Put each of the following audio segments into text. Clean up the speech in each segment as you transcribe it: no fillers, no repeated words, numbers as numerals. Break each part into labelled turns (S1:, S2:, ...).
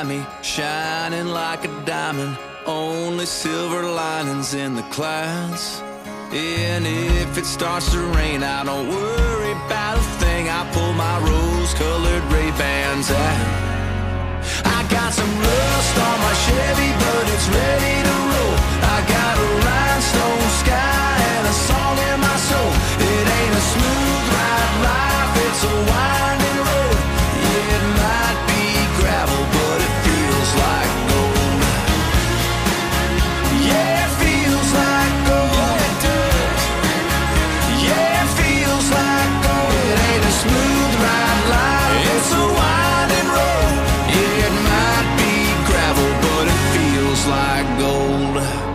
S1: me, shining like a diamond. Only silver linings in the clouds. And if it starts to rain, I don't worry about a thing. I pull my rose-colored Ray-Bans out. I got some rust on my Chevy, but it's ready to roll. I got a rhinestone sky and a song in my soul. It ain't a smooth ride life, it's a winding road. Yeah, it might be gravel, but it feels like gold. Yeah, it feels like gold. It does. Yeah, it feels like gold. It ain't a smooth ride life, it's a winding road. Yeah, it might be gravel, but it feels like gold.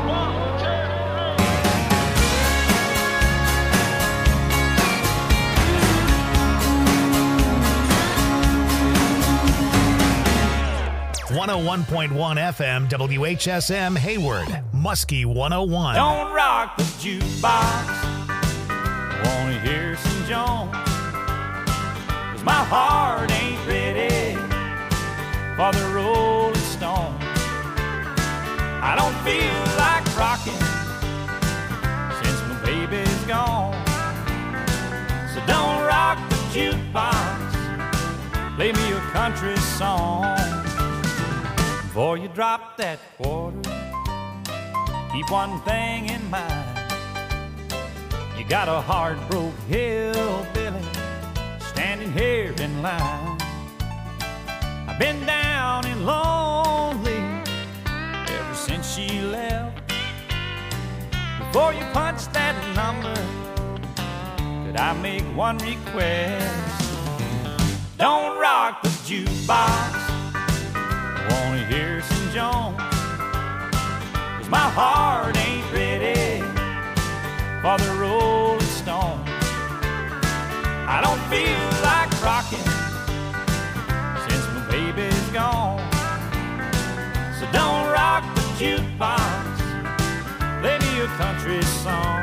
S2: .1 FM, WHSM, Hayward, Muskie 101.
S3: Don't rock the jukebox, wanna hear some Jones, 'cause my heart ain't ready for the Rolling Stones. I don't feel like rocking since my baby's gone. So don't rock the jukebox, play me a country song. Before you drop that quarter, keep one thing in mind. You got a heart-broke hillbilly standing here in line. I've been down and lonely ever since she left. Before you punch that number, could I make one request? Don't rock the jukebox, wanna hear some Jones, 'cause my heart ain't ready for the Rolling Stones. I don't feel like rocking since my baby's gone. So don't rock the jukebox, play me a country song.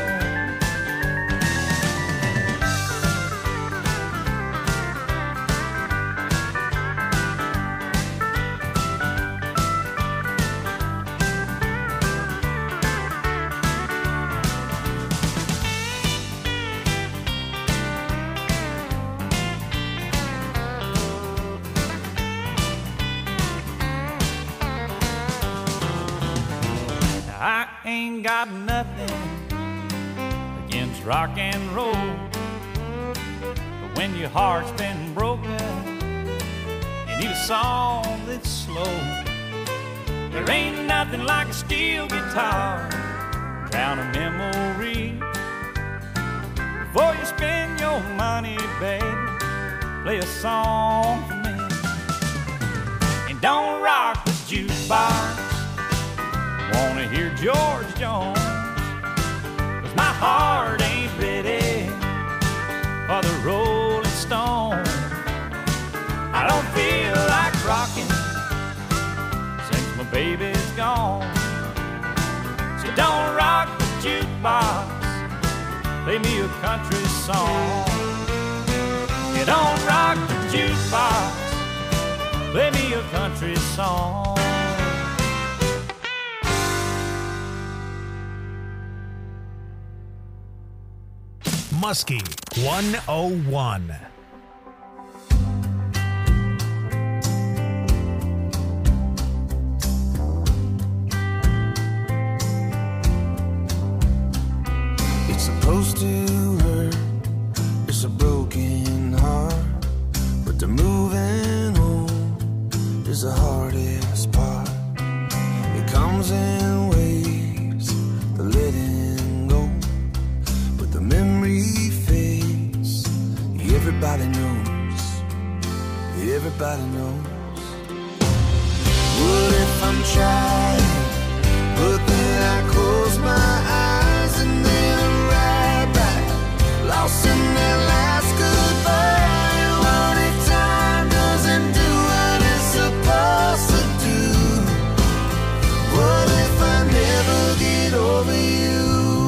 S3: I ain't got nothing against rock and roll, but when your heart's been broken, you need a song that's slow. There ain't nothing like a steel guitar, drown a memory. Before you spend your money, baby, play a song for me. And don't rock the jukebox, wanna hear George Jones, 'cause my heart ain't ready for the Rolling Stones. I don't feel like rocking since my baby's gone. So don't rock the jukebox, play me a country song. You don't rock the jukebox, play me a country song.
S2: Muskie 101.
S4: It's supposed to hurt, it's a broken heart, but the moving on is the hardest part. It comes in waves, the letting go, but the memory fades. Everybody knows, everybody knows. What if I'm trying, but then I close my eyes and then I'm right back, lost in that last goodbye. What if time doesn't do what it's supposed to do? What if I never get over you?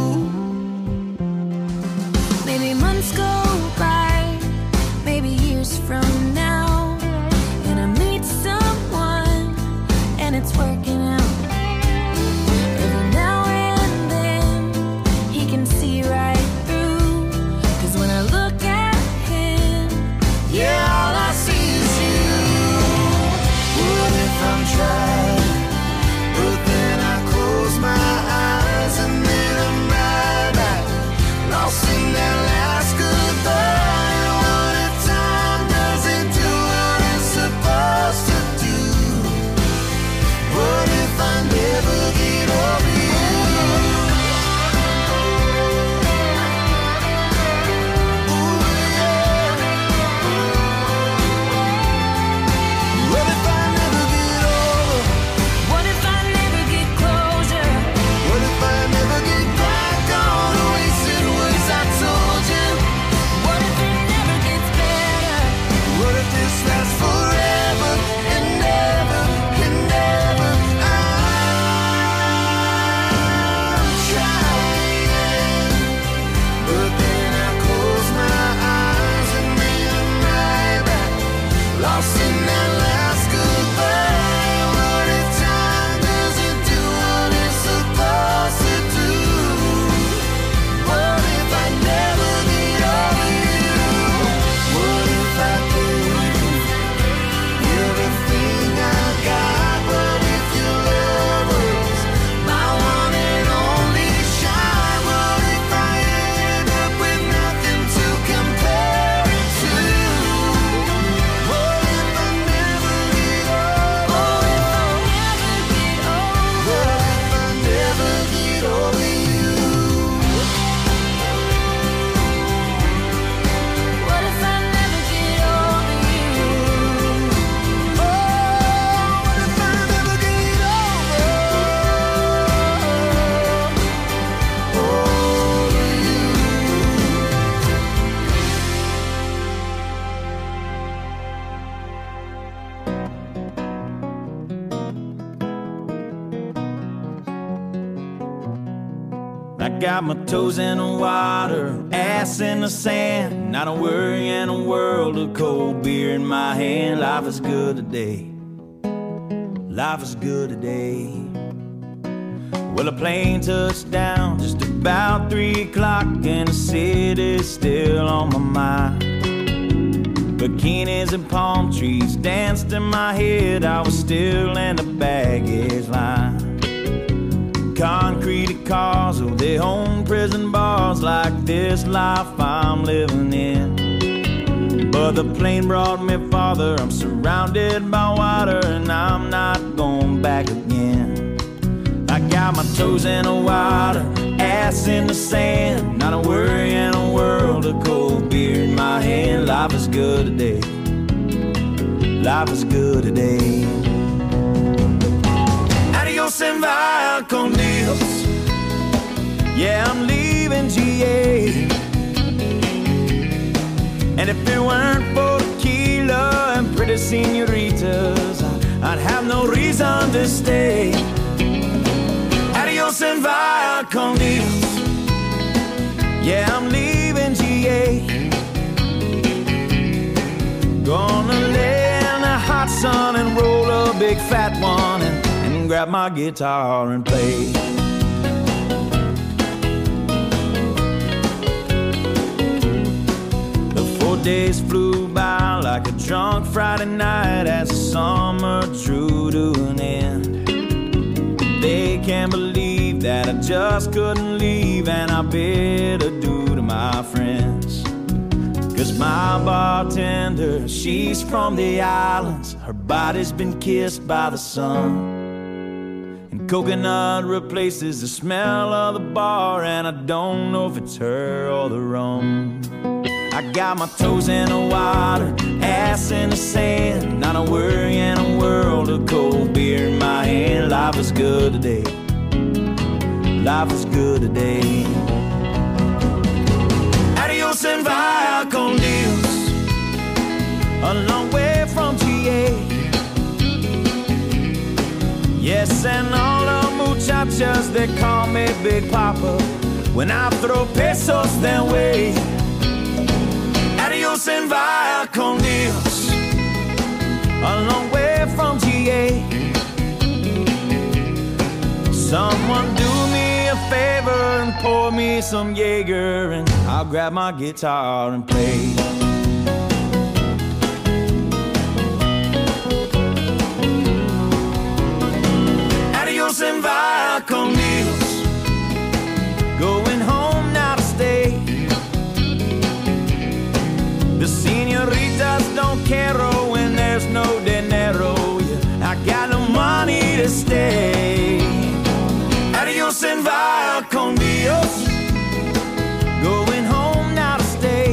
S5: Maybe months go by, maybe years from now, and I meet someone
S3: I got my toes in the water, ass in the sand, not a worry in a world of cold beer in my hand. Life is good today. Life is good today. Well, a plane touched down just about 3 o'clock, and the city's still on my mind. Bikinis and palm trees danced in my head. I was still in the baggage line. Concrete cars, oh, they own prison bars like this life I'm living in. But the plane brought me farther. I'm surrounded by water, and I'm not going back again. I got my toes in the water, ass in the sand, not a worry in a world of cold beer in my hand. Life is good today. Life is good today. Adios and via con Dios. Yeah, I'm leaving GA. And if it weren't for tequila and pretty senoritas, I'd have no reason to stay. Adios and via con Dios. Yeah, I'm leaving GA. Gonna lay in the hot sun and roll a big fat one and grab my guitar and play. The 4 days flew by like a drunk Friday night as the summer drew to an end. They can't believe that I just couldn't leave, and I bid adieu to my friends. 'Cause my bartender, she's from the islands. Her body's been kissed by the sun, and coconut replaces the smell of the bar, and I don't know if it's her or the rum. I got my toes in the water, ass in the sand, not a worry in a world of cold beer in my hand. Life is good today. Life is good today. Adios and via con Dios. A long way from GA. Yes, and all the muchachas, they call me Big Papa when I throw pesos their way. Adios and via con Dios. A long way from GA. Someone do me a favor and pour me some Jaeger, and I'll grab my guitar and play. Adios and via con Dios. Going home now to stay. The senoritas don't care when there's no dinero. Yeah, I got no money to stay. Adios and via con Dios. Going home now to stay.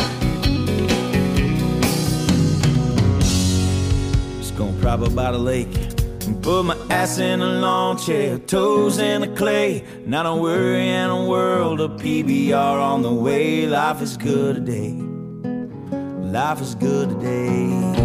S3: Just gonna prop up by the lake and put my ass in a lawn chair, toes in the clay. Not a worry in a world of PBR on the way. Life is good today. Life is good today.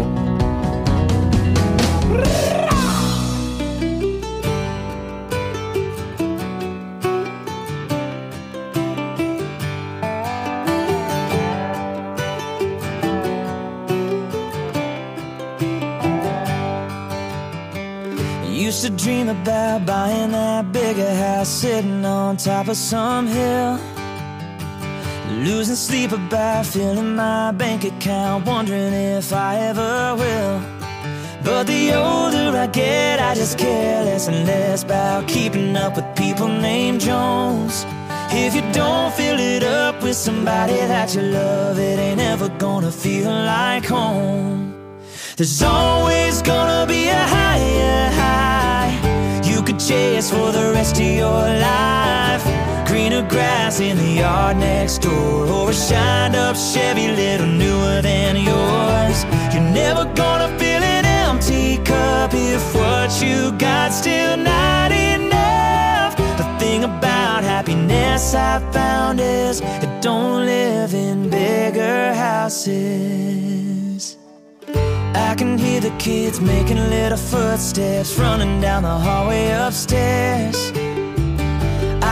S3: Used to dream about buying that bigger house, sitting on top of some hill, losing sleep about filling my bank account, wondering if I ever will. But the older I get, I just care less and less about keeping up with people named Jones. If you don't fill it up with somebody that you love, it ain't ever gonna feel like home. There's always gonna be a higher high you could chase for the rest of your life. Greener grass in the yard next door, or a shined up Chevy little newer than yours. You're never gonna fill an empty cup if what you got still not enough. The thing about happiness I found is it don't live in bigger houses. I can hear the kids making little footsteps running down the hallway upstairs.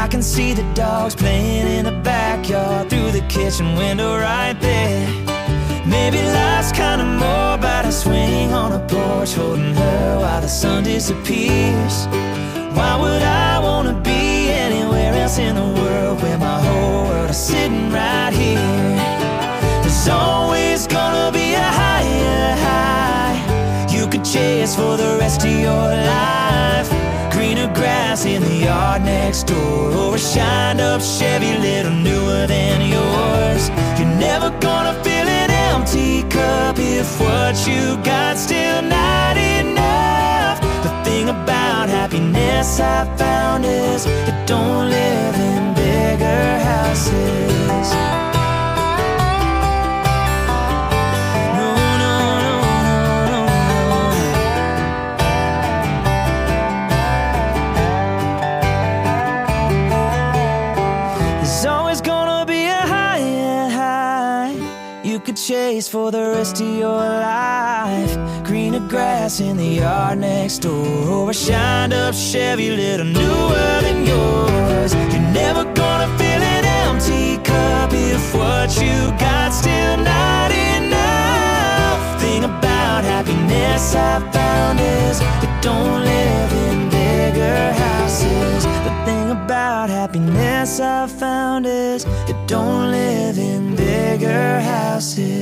S6: I can see the dogs playing in the backyard through the kitchen window right there. Maybe life's kinda more about a swing on a porch, holding her while the sun disappears. Why would I wanna be anywhere else in the world where my whole world is sitting right here? There's always gonna be a higher high you could chase for the rest of your life. Greener grass in the yard next door, or a shined up Chevy little newer than yours. You're never gonna fill an empty cup if what you got still not enough. The thing about happiness I found is it don't live in bigger houses. Chase for the rest of your life. Greener grass in the yard next door, or a shined up Chevy little newer than yours. You're never gonna fill an empty cup if what you got still not enough. Thing about happiness I found is it don't live in bigger houses. The thing about happiness I found is it don't live in bigger houses.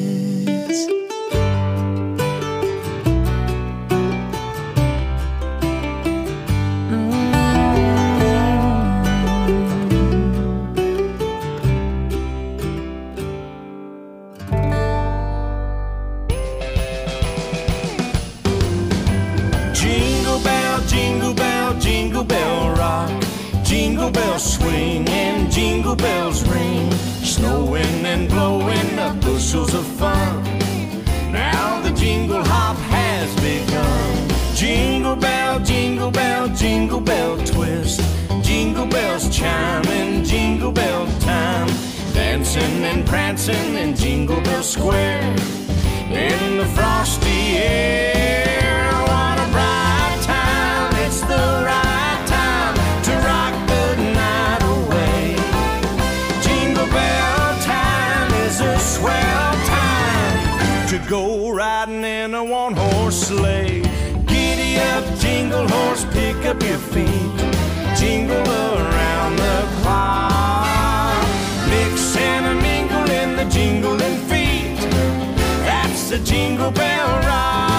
S4: Jingle bell, jingle bell rock. Jingle bells swing and jingle bells ring. Snowing and blowing up bushels of fun. Now the jingle hop has begun. Jingle bell, jingle bell, jingle bell twist. Jingle bells chime in jingle bell time. Dancing and prancing in Jingle Bell Square. In the frosty air, what a bright time. It's the right time to rock the night away. Jingle bell time is a swell time to go riding in a one-horse sleigh. Giddy up, jingle horse, pick up your feet. Jingle around the clock. Mix and a mingle in the jingling feet. That's the Jingle Bell Rock.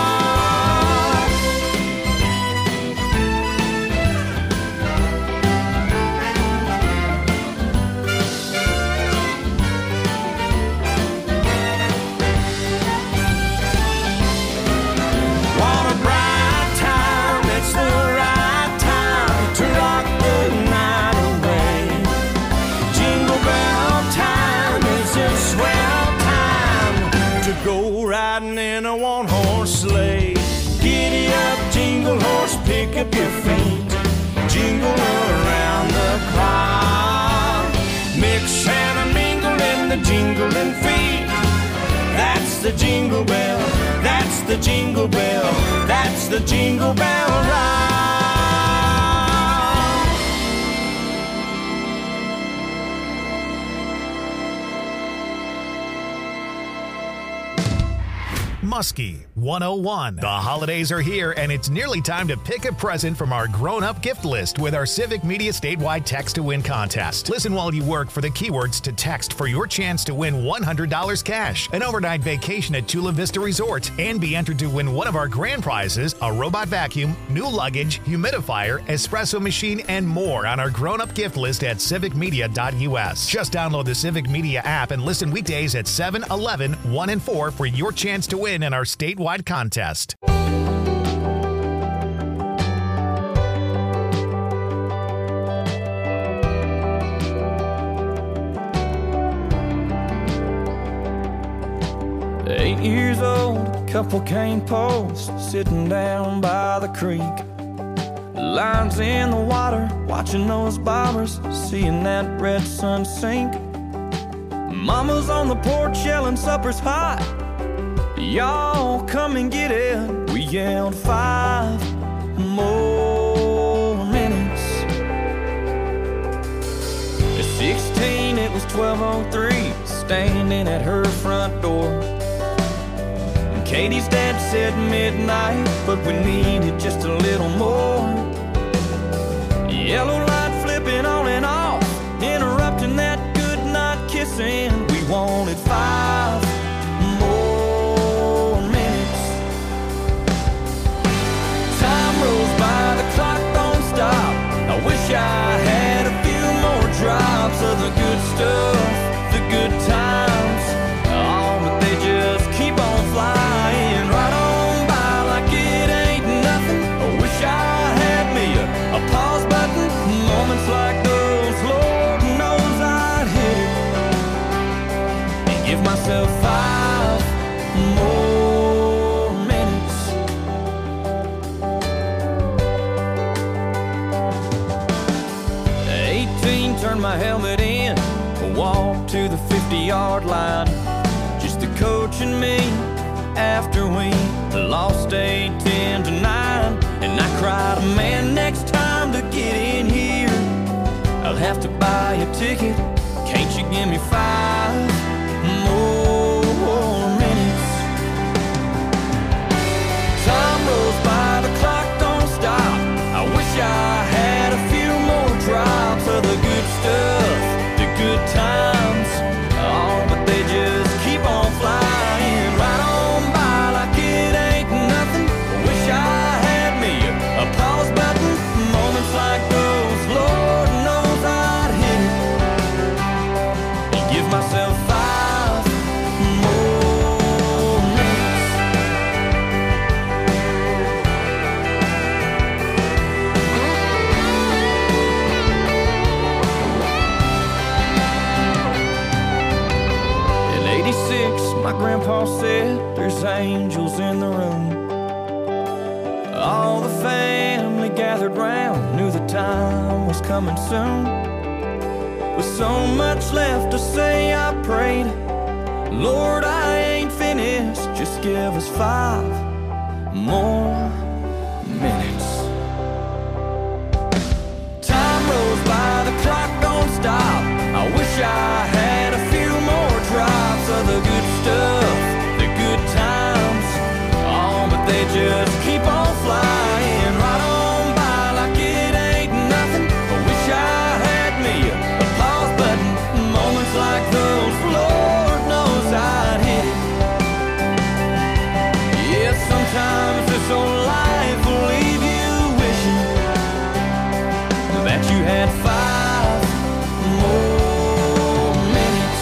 S4: What a bright time, it's the right time to rock the night away. Jingle bell time is a swell time to go riding in a one-horse sleigh. Giddy up, jingle horse, pick up your feet. Jingle around the clock. Mix and a mingle in the jingling feet. That's the Jingle Bell, that's the Jingle Bell, that's the Jingle Bell Rock.
S2: Muskie 101. The holidays are here, and it's nearly time to pick a present from our grown-up gift list with our Civic Media statewide Text to Win contest. Listen while you work for the keywords to text for your chance to win $100 cash, an overnight vacation at Chula Vista Resort, and be entered to win one of our grand prizes, a robot vacuum, new luggage, humidifier, espresso machine, and more on our grown-up gift list at civicmedia.us. Just download the Civic Media app and listen weekdays at 7, 11, 1, and 4 for your chance to win in our statewide contest.
S6: Eight years old, a couple cane posts sitting down by the creek. Lines in the water, watching those bobbers, seeing that red sun sink. Mama's on the porch yelling supper's hot. Y'all come and get it. We yelled 5 more minutes. At 16, it was 12:03, standing at her front door. And Katie's dad said midnight, but we needed just a little more. Yellow light flipping on and off, interrupting that good night kissing. We wanted 5 more minutes. Time rolls by, the clock don't stop. I wish I had a few more drops of the good stuff, the good times. Oh, but they just keep on flying right on by like it ain't nothing. I wish I had me a pause button. Moments like those, Lord knows I'd hit it and give myself 5 more minutes. 18, turned my helmet in, walked to the 50-yard line. Just the coach and me after we lost 8-10 to 9. And I cried, man, next time to get in here I'll have to buy a ticket. Can't you give me 5 more minutes? Time rolls by, the clock don't stop. I wish I had a few more drops of the good stuff, the good times. Oh, but they just keep on flying right on by like it ain't nothing. Wish I had me a pause button. Moments like those, Lord knows I'd hit it and give myself 5 more minutes. In '86, my grandpa said there's angels in the room. All the family gathered round, knew the time was coming soon. With so much left to say, I prayed, Lord, I ain't finished, just give us 5 more minutes. Time rolls by, the clock don't stop. I wish I had a few more drops of the good stuff, the good times. Oh, but they just keep on flying right on by like it ain't nothing. I wish I had me a pause button. Moments like those, Lord knows I'd hit it. Yeah, sometimes this old life will leave you wishing that you had 5 more minutes.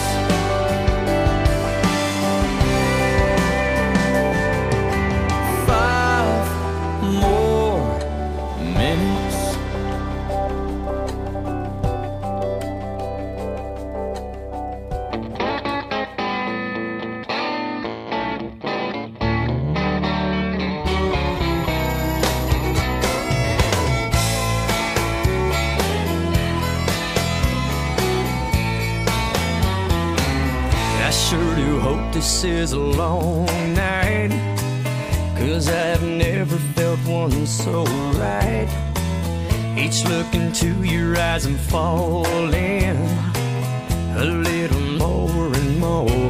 S6: 5 more minutes. I sure do hope this is a long night, 'cause I've never felt one so right. Each look into your eyes I'm falling a little more and more.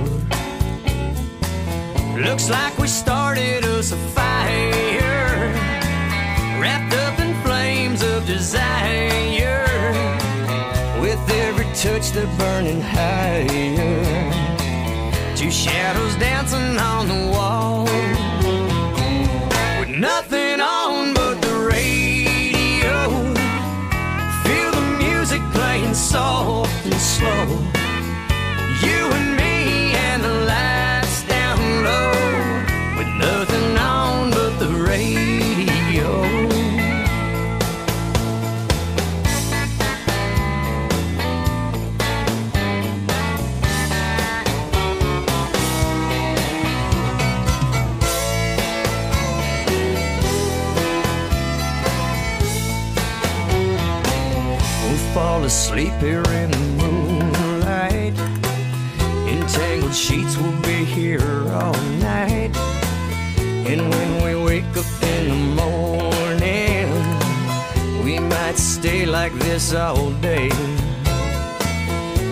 S6: Looks like we started us a fire, wrapped up in flames of desire. With every touch they're burning higher, 2 shadows dancing on the wall, with nothing on but the radio. Feel the music playing soft and slow. You and me and the lights down low, with nothing on but the radio. Fall asleep here in the moonlight. Entangled sheets will be here all night. And when we wake up in the morning, we might stay like this all day.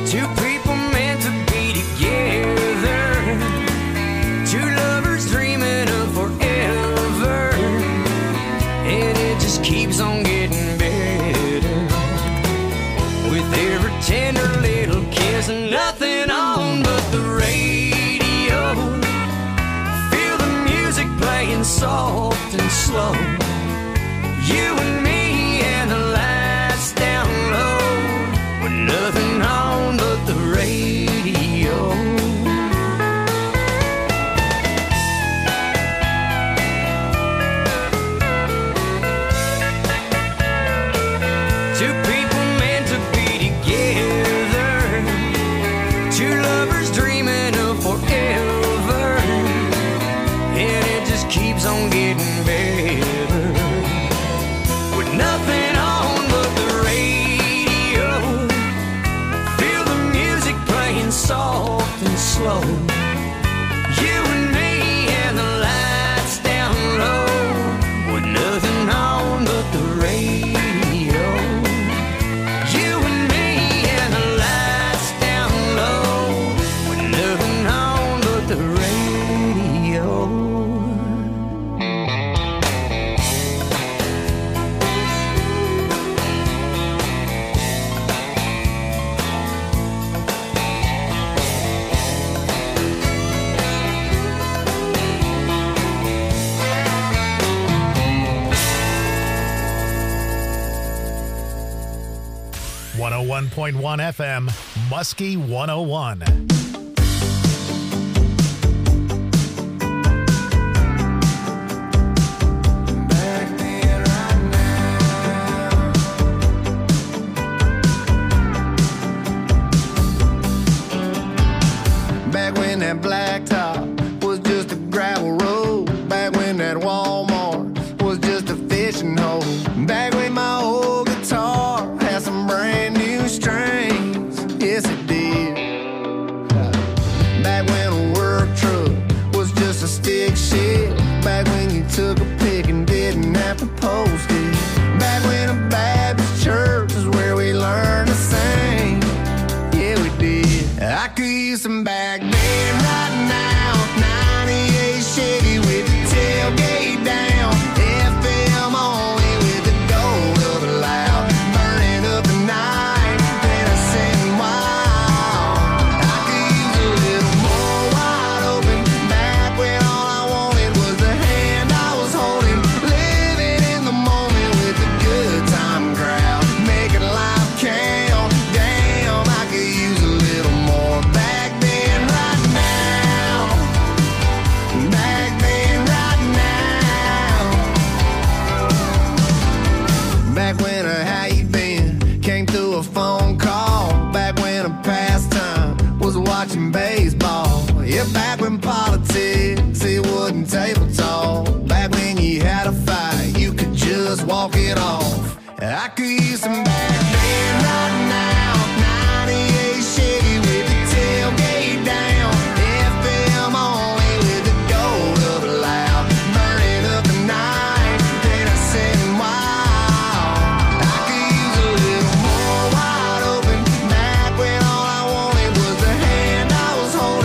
S4: Two people meant to be together, two lovers dreaming of forever, and it just keeps on getting better with every tender little kiss and nothing on but the radio. Feel the music playing soft and slow, you and me and the lights down low, with nothing on but the radio. Two people meant to be together, two lovers dreaming of forever, and it just keeps on getting better with nothing on but the radio. Feel the music playing soft and slow, you and me and the lights down low, with nothing on but the radio. You and me and the lights down low, with nothing on but the radio.
S2: .1 FM, Muskie 101.
S4: Back then, right now. Back when that blacktop was just a gravel road. Back when that Walmart was just a fishing hole. Back when my old guitar had some brand new strings. Yes, it did. Back when a work truck was just a stick shift. Back when you took a pic and didn't have to post it. Back when a Baptist church is where we learned to sing. Yeah, we did. I could use some back then right now. 98 Chevy with the tailgate down. FM only with the gold of the loud. Burning up the night, then I sing wild. I could use a little more wide open. Back when all I wanted was the hand I was holding. Living in the moment with the good time crowd. Making life count. Damn, I could use a little more back then, right now. Back then, right now. Back when a how you been came through a phone call. Back when a pastime was watching baseball. Yeah, back when politics, it wasn't table talk. Back when you had a fight, you could just walk it off. I could use some back then, right now. 98 Chevy with the tailgate down. FM only with the gold of the loud. Burning up the night, then I sing wild. I could use a little more wide open. Back when all I wanted was the hand I was holding.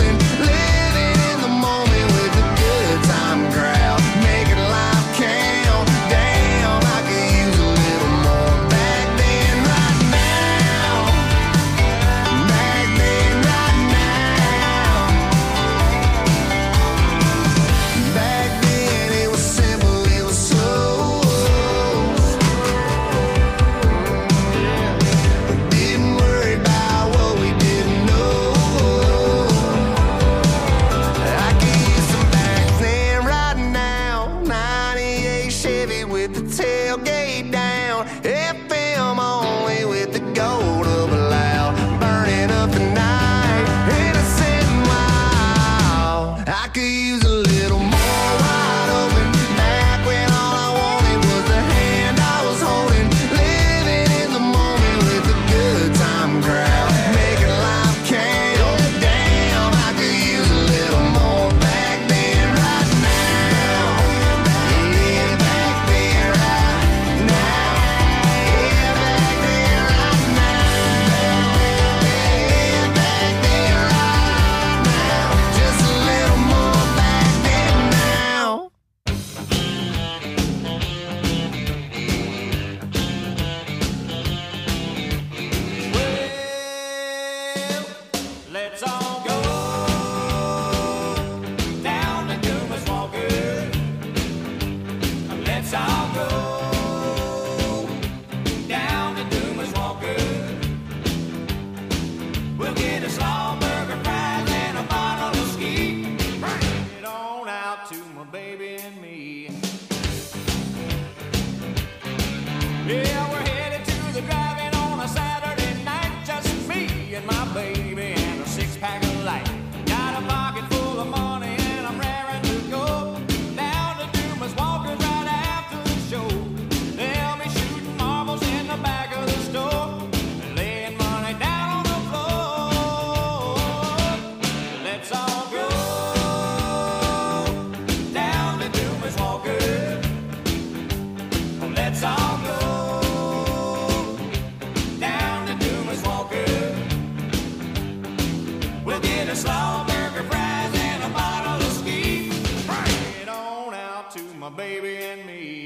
S3: a slaw burger, fries, and a bottle of ski. Bring it on out to my baby and me.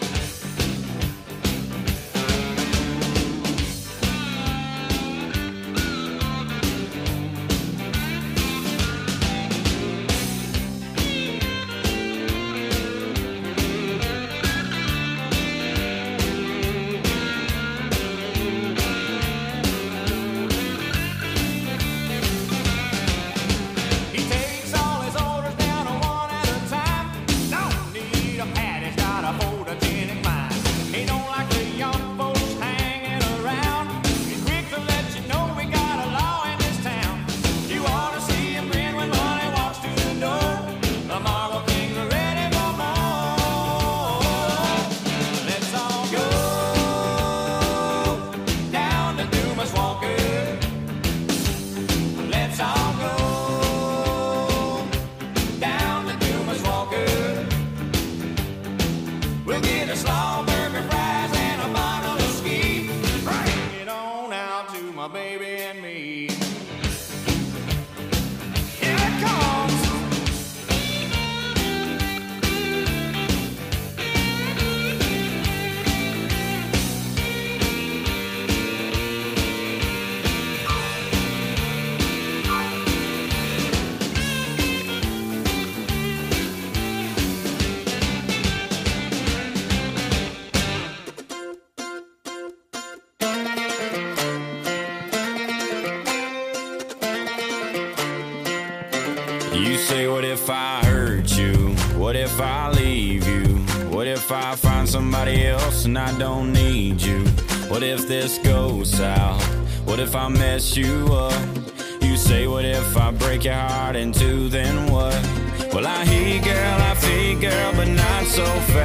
S7: You say, what if I hurt you? What if I leave you? What if I find somebody else and I don't need you? What if this goes south? What if I mess you up? You say, what if I break your heart in two, then what? Well, I hear you, girl, I feel you, girl, but not so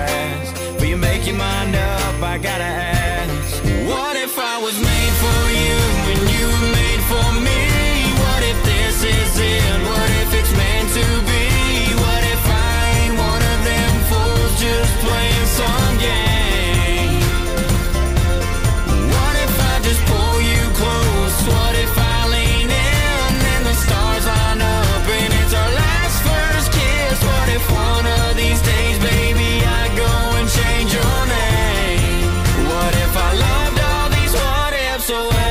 S7: fast. Will you make your mind up? I gotta ask. What if I was made for you and you were made for me? What if this is it? What if it's meant to be? What if I ain't one of them fools just playing some game? What if I just pull you close? What if I lean in and the stars line up and it's our last first kiss? What if one of these days, baby, I go and change your name? What if I loved all these what ifs away?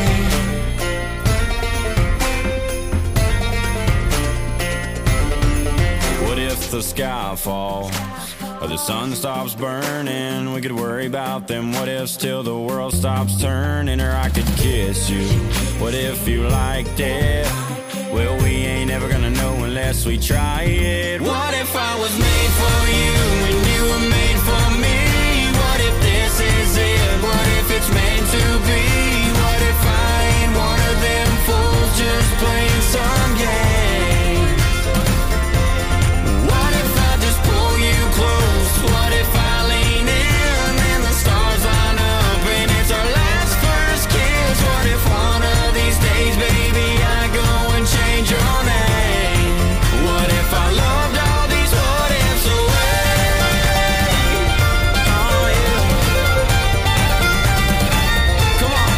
S7: The sky falls or the sun stops burning, we could worry about them what ifs till the world stops turning. Or I could kiss you, what if you liked it? Well, we ain't ever gonna know unless we try it. What if I was made for you and you were made for me? What if this is it? What if it's meant to be? What if I ain't one of them fools just playing some game? What if I lean in and the stars line up and it's our last first kiss? What if one of these days, baby, I go and change your name? What if I loved all these what ifs away? Oh yeah. Come on.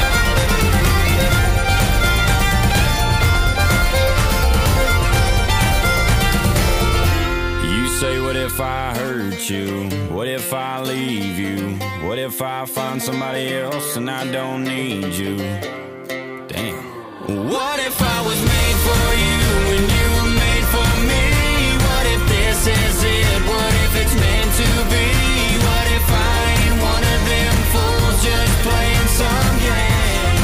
S7: You say, what if I hurt you? What if I leave you? What if I find somebody else and I don't need you? Damn. What if I was made for you and you were made for me? What if this is it? What if it's meant to be? What if I ain't one of them fools just playing some game?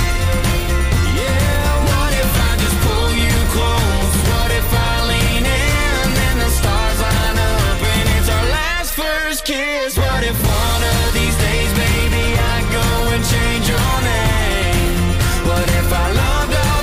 S7: Yeah, what if I just pull you close? What if I lean in and the stars line up and it's our last first kiss? What if one of these days, baby, I go and change your name? What if I loved all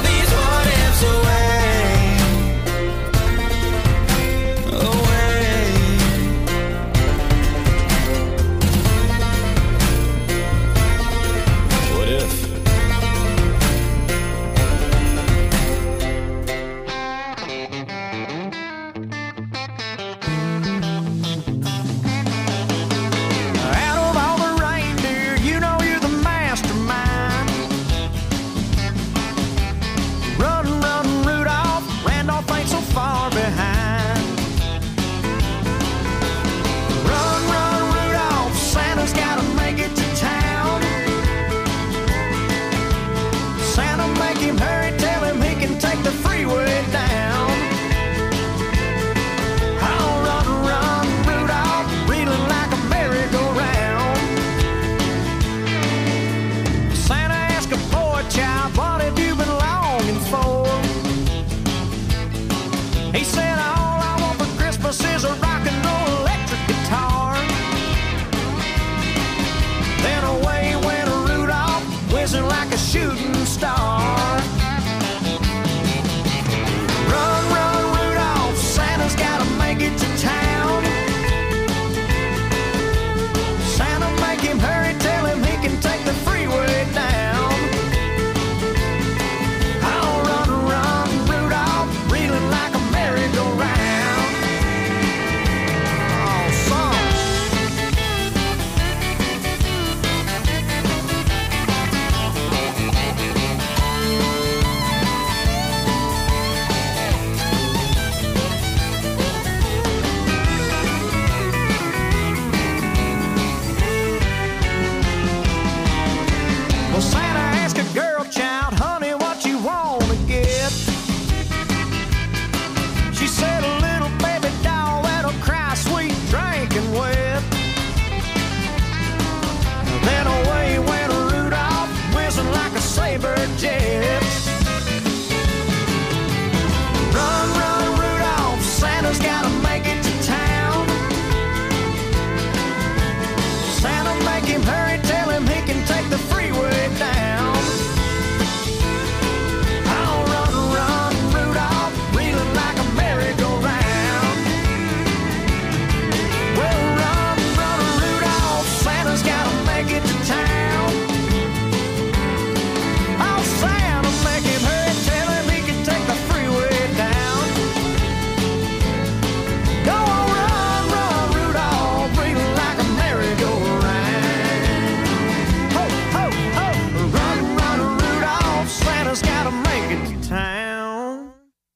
S3: get to town.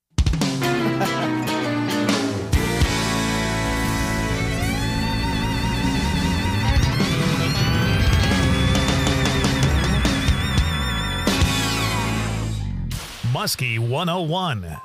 S2: Muskie 101.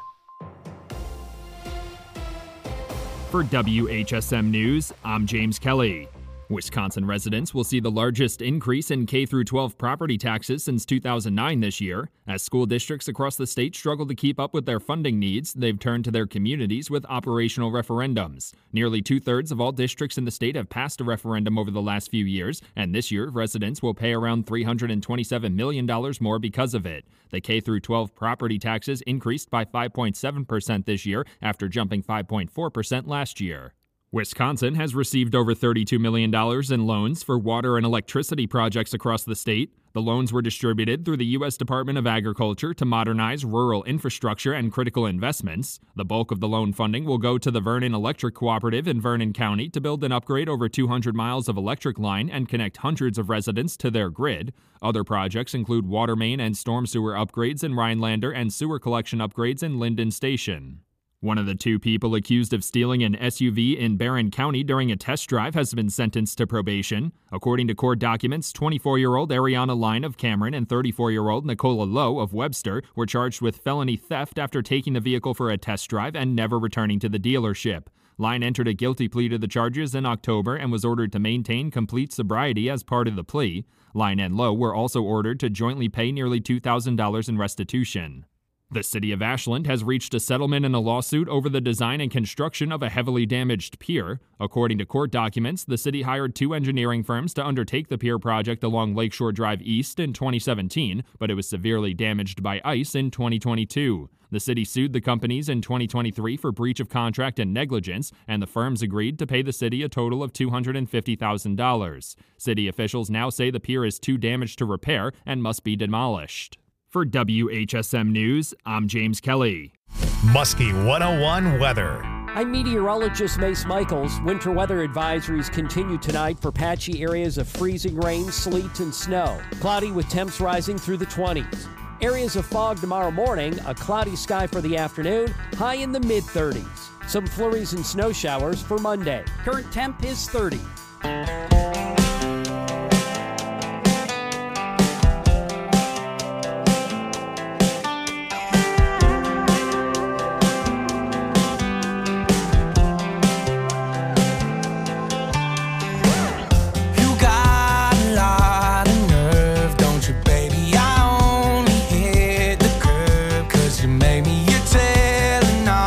S8: For WHSM News, I'm James Kelly. Wisconsin residents will see the largest increase in K-12 property taxes since 2009 this year. As school districts across the state struggle to keep up with their funding needs, they've turned to their communities with operational referendums. Nearly two-thirds of all districts in the state have passed a referendum over the last few years, and this year residents will pay around $327 million more because of it. The K-12 property taxes increased by 5.7% this year after jumping 5.4% last year. Wisconsin has received over $32 million in loans for water and electricity projects across the state. The loans were distributed through the U.S. Department of Agriculture to modernize rural infrastructure and critical investments. The bulk of the loan funding will go to the Vernon Electric Cooperative in Vernon County to build and upgrade over 200 miles of electric line and connect hundreds of residents to their grid. Other projects include water main and storm sewer upgrades in Rhinelander and sewer collection upgrades in Linden Station. One of the two people accused of stealing an SUV in Barron County during a test drive has been sentenced to probation. According to court documents, 24-year-old Ariana Line of Cameron and 34-year-old Nicola Lowe of Webster were charged with felony theft after taking the vehicle for a test drive and never returning to the dealership. Line entered a guilty plea to the charges in October and was ordered to maintain complete sobriety as part of the plea. Line and Lowe were also ordered to jointly pay nearly $2,000 in restitution. The city of Ashland has reached a settlement in a lawsuit over the design and construction of a heavily damaged pier. According to court documents, the city hired two engineering firms to undertake the pier project along Lakeshore Drive East in 2017, but it was severely damaged by ice in 2022. The city sued the companies in 2023 for breach of contract and negligence, and the firms agreed to pay the city a total of $250,000. City officials now say the pier is too damaged to repair and must be demolished. For WHSM News, I'm James Kelly.
S2: Muskie 101 weather.
S9: I'm meteorologist Mace Michaels. Winter weather advisories continue tonight for patchy areas of freezing rain, sleet, and snow. Cloudy with temps rising through the 20s. Areas of fog tomorrow morning, a cloudy sky for the afternoon, high in the mid-30s. Some flurries and snow showers for Monday. Current temp is 30.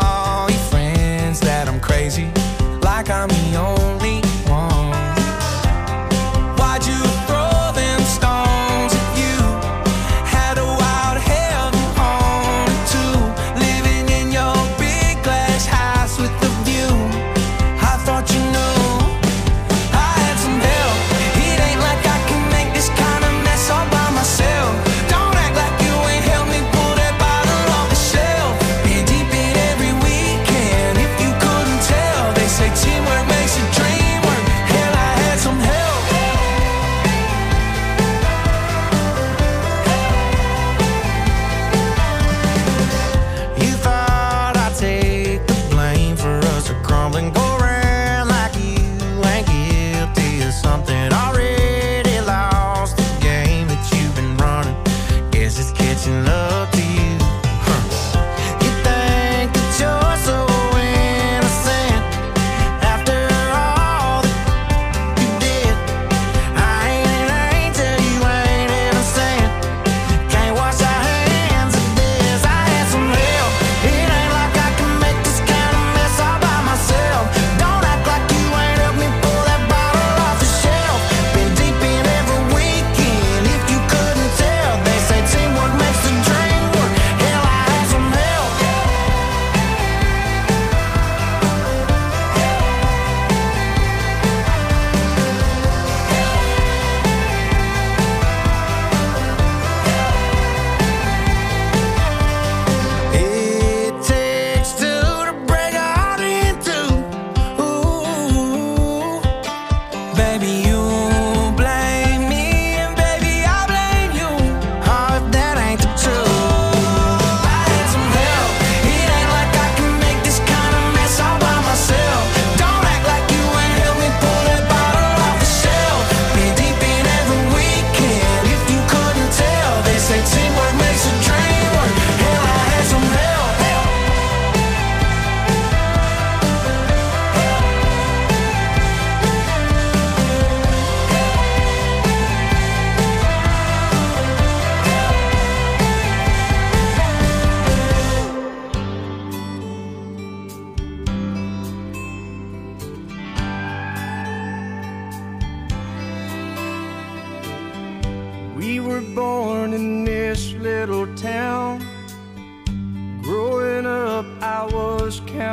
S4: Like I'm the only one.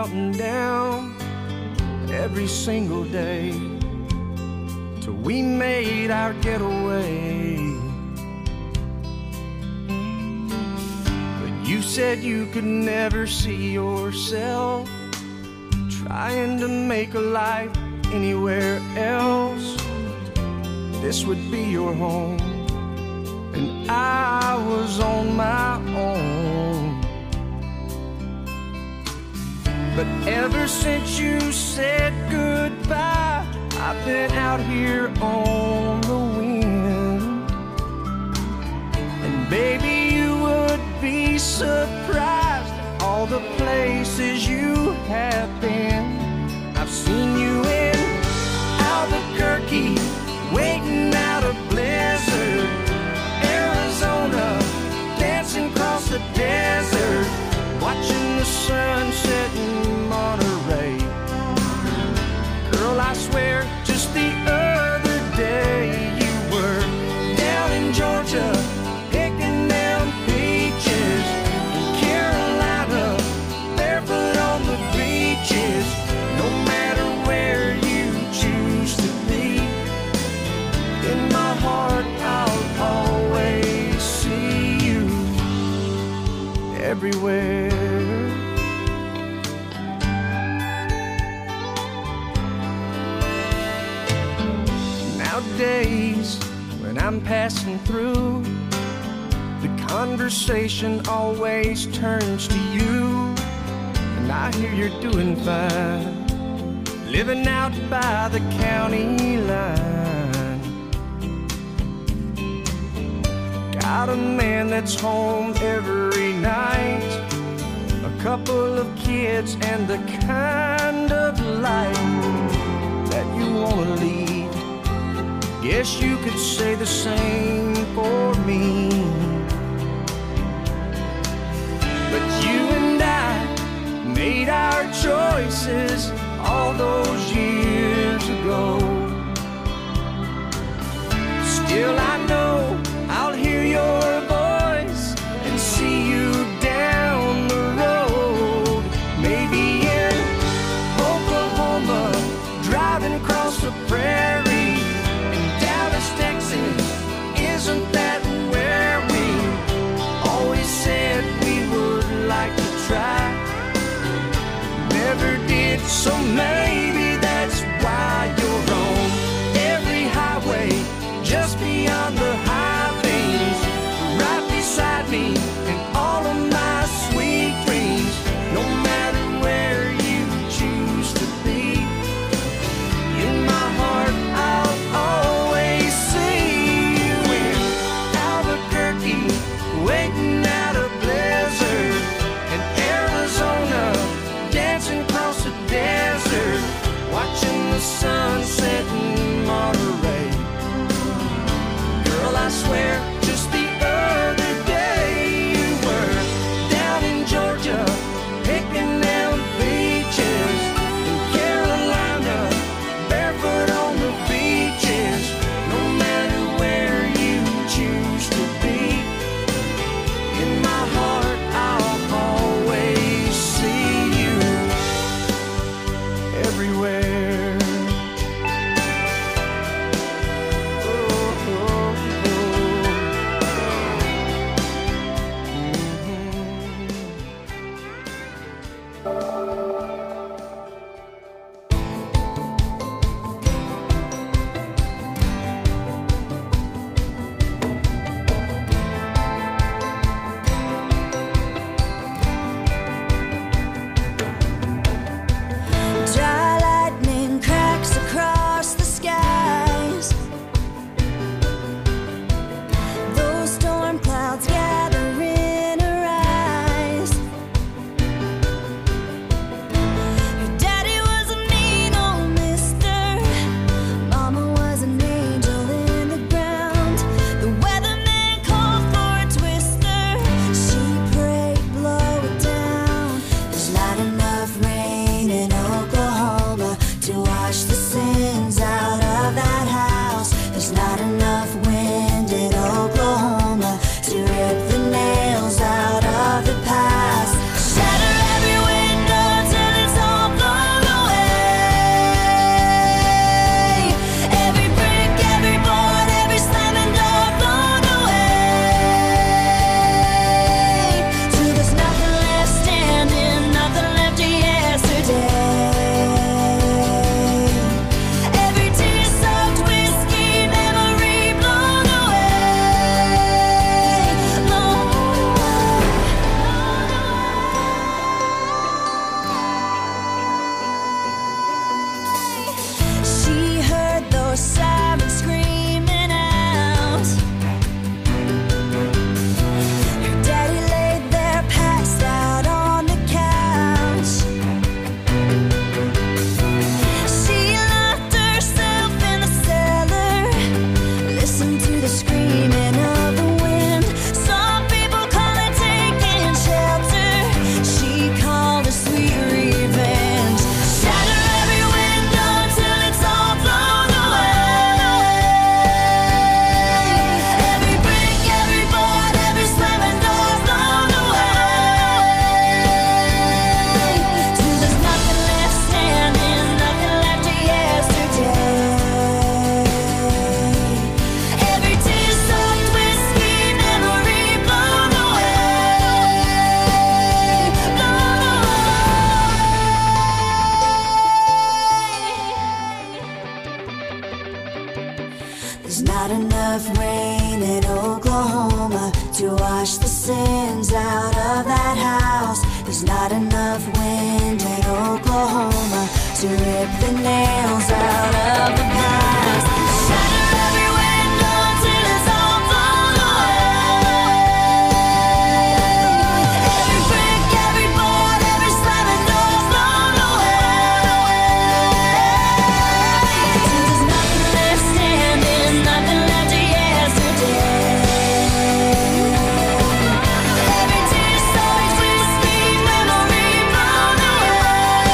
S10: counting down every single day till we made our getaway. But you said you could never see yourself trying to make a life anywhere else. This would be your home, and I was on my own. But ever since you said goodbye, I've been out here on the wind. And baby, you would be surprised at all the places you have been. I've seen you in Albuquerque, waiting out a blizzard, Arizona, dancing across the desert, watching the sun set in Monterey. Girl, I swear, just the other day you were down in Georgia, picking down peaches, in Carolina, barefoot on the beaches. No matter where you choose to be, in my heart I'll always see you everywhere. Nowadays, when I'm passing through, the conversation always turns to you. And I hear you're doing fine, living out by the county line. Got a man that's home every night, a couple of kids, and the kind of life that you wanna lead. Guess you could say the same for me. But you and I made our choices all those years ago. Still I know I'll hear your voice and see you down the road. Maybe in Oklahoma, driving across the prairie. Texas, isn't that where we always said we would like to try? Never did, so maybe that's why you're on every highway, just beyond the high things, right beside me in all of my sweet dreams. No matter where you choose to be, in my heart I'll always waiting out a blizzard, in Arizona, dancing across the desert,
S5: to wash the sins out of that house. There's not enough wind in Oklahoma to rip the nails out of the past. Shatter every window till it's all blown away. Every brick, every board, every slamming door's blown away. Till there's nothing left standing, nothing left of yesterday. Every tear so crispy, memory blown away.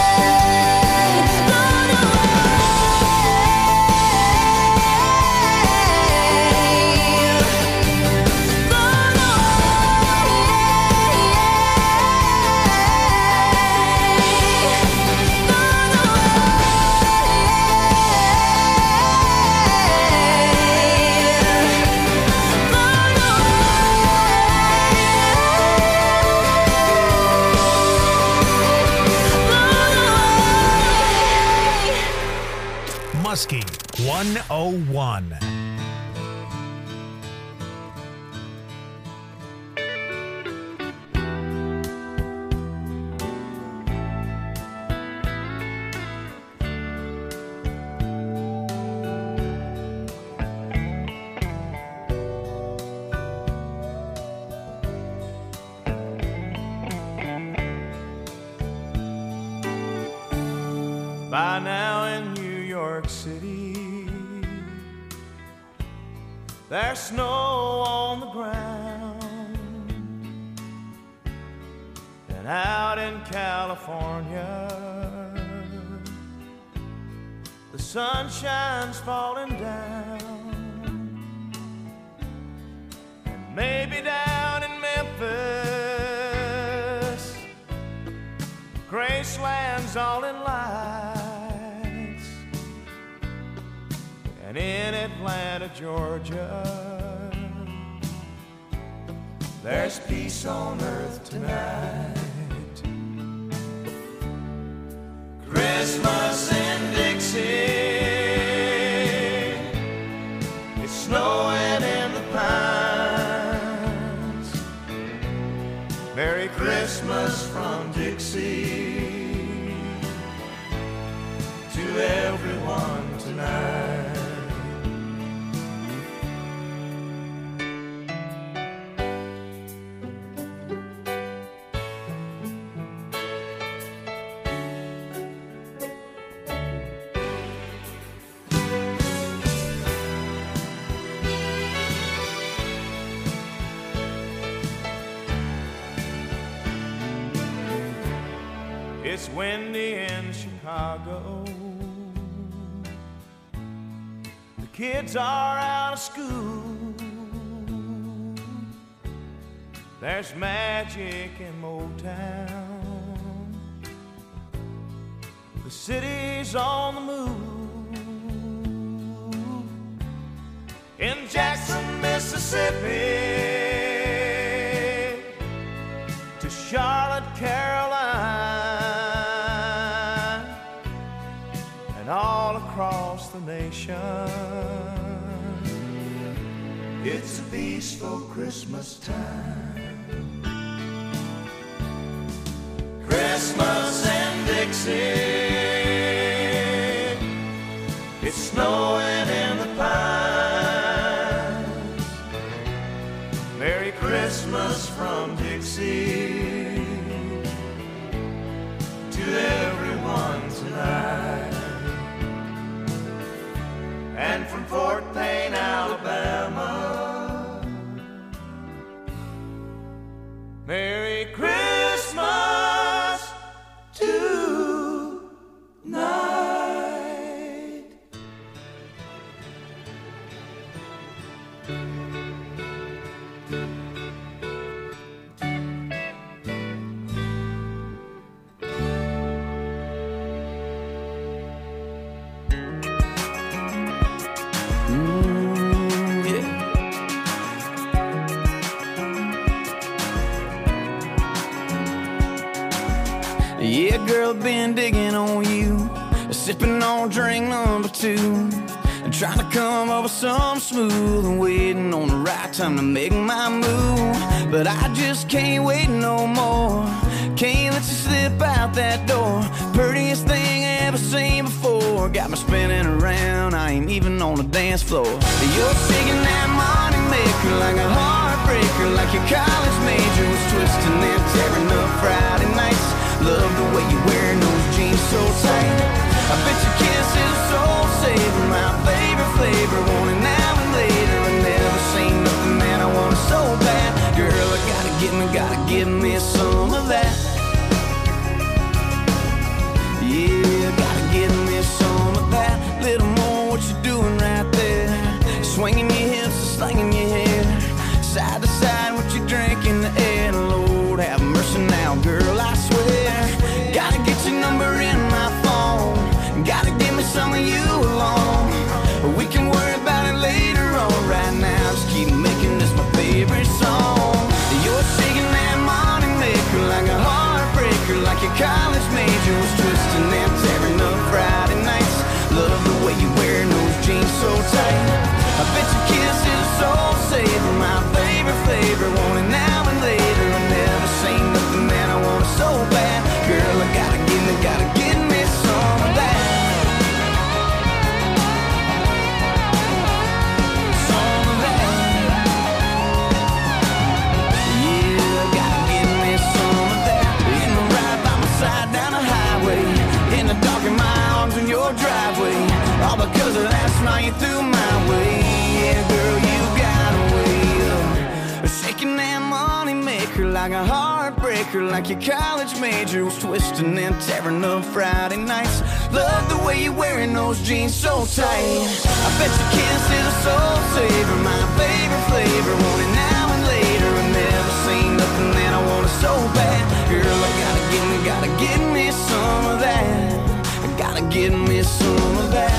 S5: Blown
S2: Muskie 101.
S10: By now in New York City, there's snow on the ground. And out in California, the sunshine's falling down. And maybe down in Memphis, Graceland's all in lights. And in Atlanta, Georgia, there's peace on earth tonight. Christmas in Dixie, it's snowing in the pines. Merry Christmas from Dixie to everyone tonight. It's windy in Chicago. The kids are out of school. There's magic in Motown. The city's on the move. In Jackson, Mississippi, to Charlotte, Carolina, and all across the nation, it's a peaceful Christmas time. Christmas in Dixie, it's snowing in the pines. Merry Christmas from Dixie to everyone tonight. And from Fort Payne, Alabama, Merry Christmas tonight.
S1: Yeah, girl, been digging on you, sipping on drink number 2,
S10: Trying to come up with something smooth and waiting on the right time to make my move. But I just can't wait no more. Can't let you slip out that door. Prettiest thing I ever seen before. Got me spinning around, I ain't even on the dance floor. You're shaking that money maker like a heartbreaker, like your college major was twisting and tearing up Friday nights. Love the way you're wearing those jeans so tight. I bet your kiss is a soul saver, my favorite flavor. Want it now and later. I never seen nothing that I want so bad. Girl, I gotta give me some of that. Yeah, gotta give me some of that. Little more what you doing right there. Swinging your hips and slinging your hair. Side to side, what you drink in the air. Lord, have mercy now, girl, I swear. Gotta get your number in my phone. Gotta give me some of you alone. We can worry about it later on. Right now, just keep making this my favorite song. You're shaking that money maker like a heartbreaker, like your college major was twisting and tearing up Friday nights. Love the way you're wearing those jeans so tight. I bet your kiss is a soul saver, my favorite flavor. Want it now and later. I never seen nothing that I want so bad. Girl, I gotta give me some of that. Driveway, all because of last night you threw my way. Yeah, girl, you got a way of shaking that money maker like a heartbreaker, like your college major was twisting and tearing up Friday nights. Love the way you're wearing those jeans so tight. I bet your kiss is a soul saver, my favorite flavor. Want it now and later. I never seen nothing that I want so bad. Girl, I gotta give me some of that. Gotta give me some of that.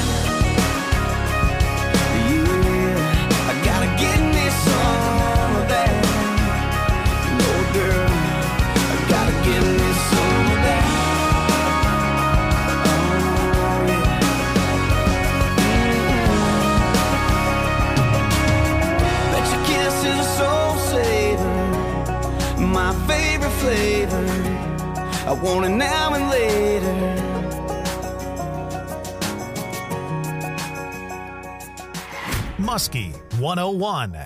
S10: Yeah, I gotta give me some of that. No, girl, I gotta give me some of that. Oh, yeah. Bet your kiss is a soul saver, my favorite flavor. I want it now and later.
S2: Muskie 101.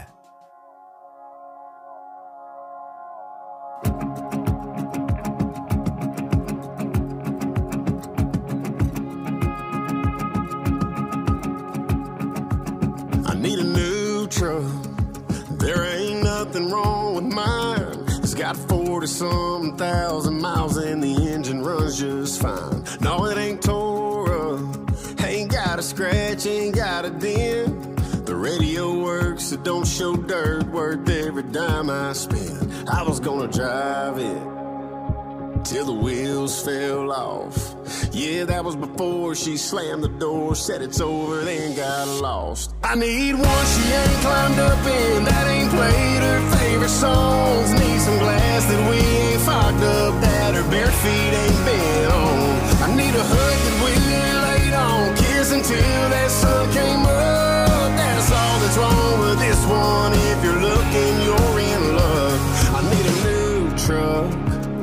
S11: I need a new truck. There ain't nothing wrong with mine. It's got 40-some thousand miles and the engine runs just fine. No, it ain't tore up, ain't got a scratch, ain't got a dent. The radio works, it don't show dirt, worth every dime I spend. I was gonna drive it till the wheels fell off. Yeah, that was before she slammed the door, said it's over, then got lost. I need one she ain't climbed up in, that ain't played her favorite songs. Need some glass that we ain't fogged up, that her bare feet ain't been on. I need a hood that we ain't laid on, kiss until that sun came up. That's all that's wrong with this one. If you're looking, you're in luck. I need a new truck.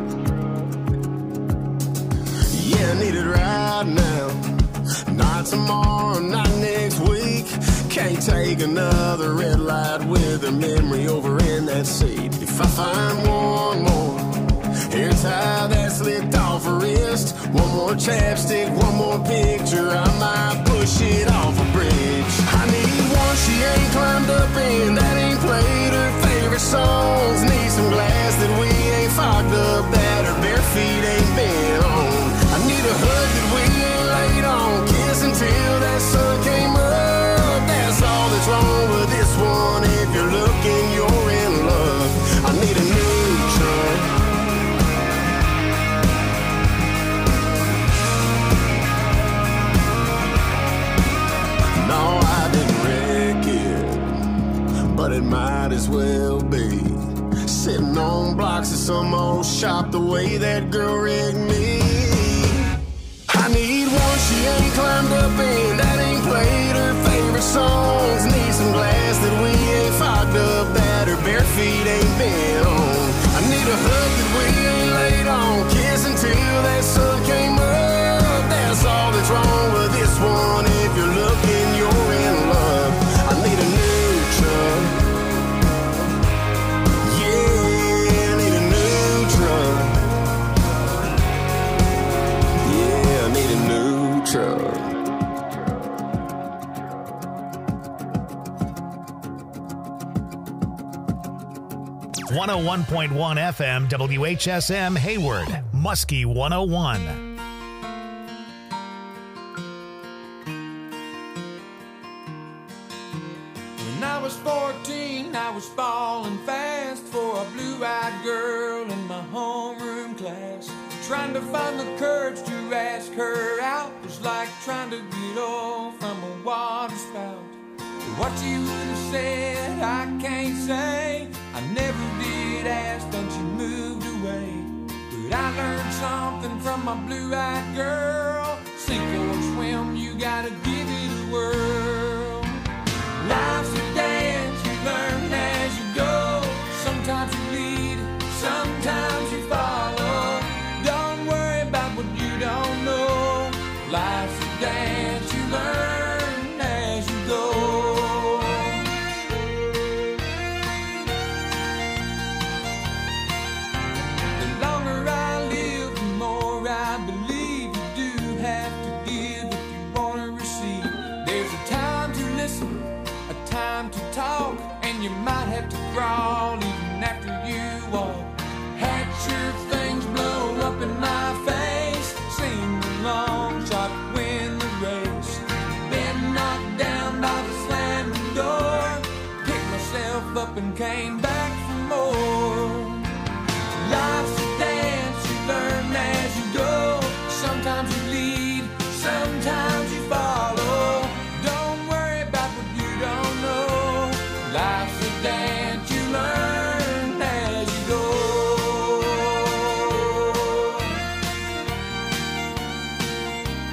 S11: Yeah, I need it right now. Not tomorrow, not next week. Can't take another red light with her memory over in that seat. If I find one more hair tie that slipped off her wrist, one more chapstick, one more picture, I might push it off a bridge. I need one she ain't climbed up in, that ain't played her favorite songs. Need some glass that we ain't fogged up, that her bare feet ain't been on. I need a hood that we ain't laid on, kiss until that sun came up. That's all that's wrong with this one. If you're looking, you're in love. I need a new truck. No, I didn't wreck it, but it might as well be. Sitting on blocks of some old shop the way that girl rigged me. I need one she ain't climbed up in, that ain't played her favorite favorite songs. Need some glass that we ain't fogged up, that our bare feet ain't been on. I need a hug that we ain't laid on, kiss until that sun came up. That's all that's wrong with this one. If you're looking, you're in love. I need a new truck. Yeah, I need a new truck. Yeah, I need a new truck.
S2: 101.1 FM WHSM Hayward, Muskie 101.
S10: When I was 14, I was falling fast for a blue-eyed girl in my homeroom class. Trying to find the courage to ask her out was like trying to get off from a water spout. What you would have said, I can't say. I never did ask, then she moved away. But I learned something from my blue-eyed girl. Sink or swim, you gotta give